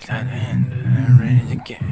that end, I'm ready to get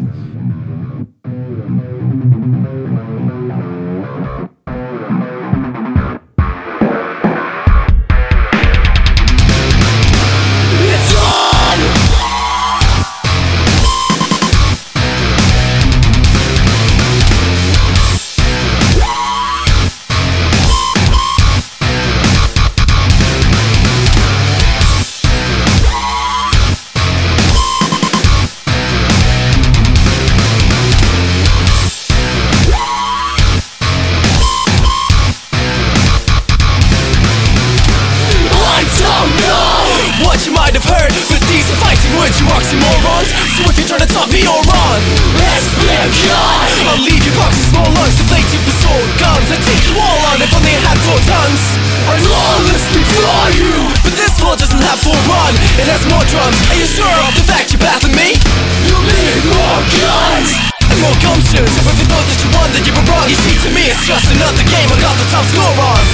oxymorons. So if you're trying to top me or run, let's begin. I'll leave you boxes, small lungs, deflating with sword guns. I take you all on if only I had 4 tons. I lawlessly fly you, but this war doesn't have 4 run. It has more drums. Are you sure of the fact you're battling me? You need more guns and more gumption. So if you thought that you won, then you were wrong. You see, to me it's just another game. I got the top score on.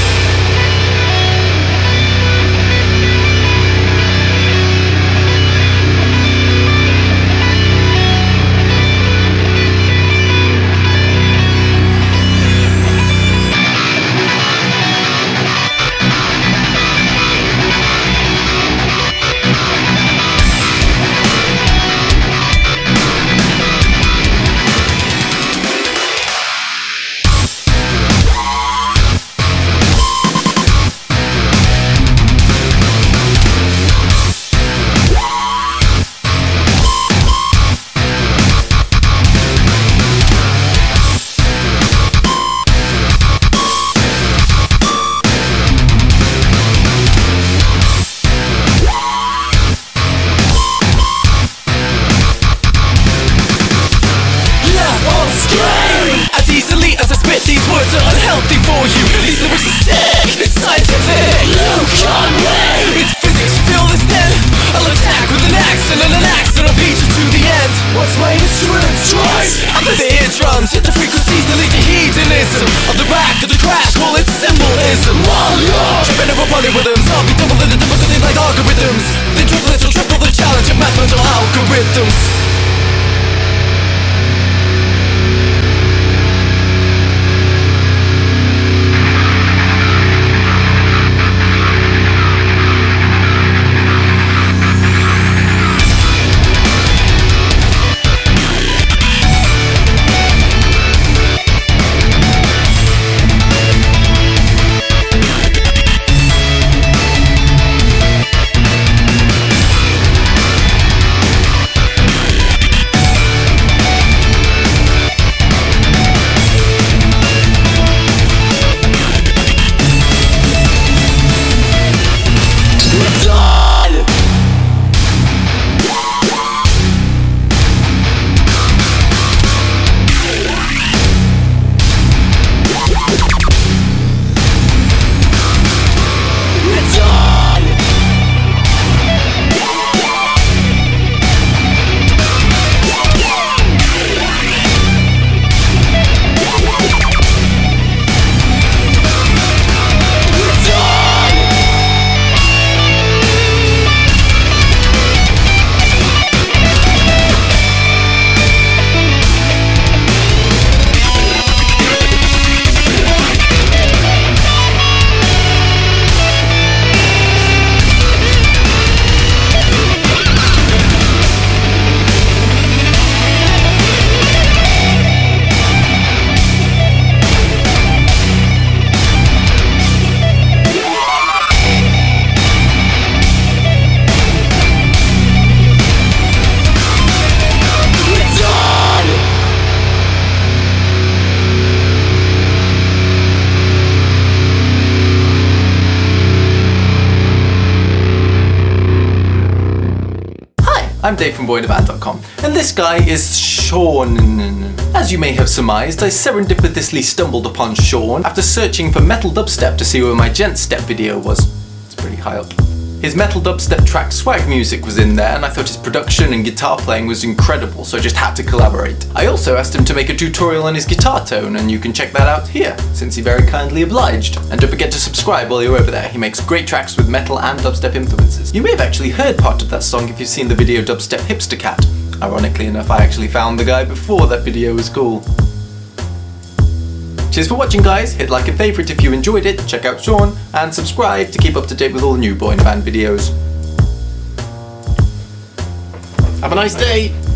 These words are unhealthy for you. These lyrics are sick, it's scientific. You can't win. It's physics, you feel this then? I'll attack with an axe and I'll beat you to the end. What's my instrument of choice? I play the eardrums, hit the frequencies that lead to hedonism. On the back of the crash, call it symbolism. While you're tripping over polyrhythms, I'll be doubling the difficulty like algorithms. Then triple the challenge of mathematical algorithms. I'm Dave from BoyInAVan.com, and this guy is Sean. As you may have surmised, I serendipitously stumbled upon Sean after searching for metal dubstep to see where my gent step video was. It's pretty high up. His metal dubstep track Swag Music was in there, and I thought his production and guitar playing was incredible, so I just had to collaborate. I also asked him to make a tutorial on his guitar tone, and you can check that out here, since he very kindly obliged. And don't forget to subscribe while you're over there, he makes great tracks with metal and dubstep influences. You may have actually heard part of that song if you've seen the video Dubstep Hipster Cat. Ironically enough, I actually found the guy before that video was cool. Cheers for watching, guys. Hit like and favourite if you enjoyed it, check out Sean, and subscribe to keep up to date with all new Boy in a Band videos. Have a nice day!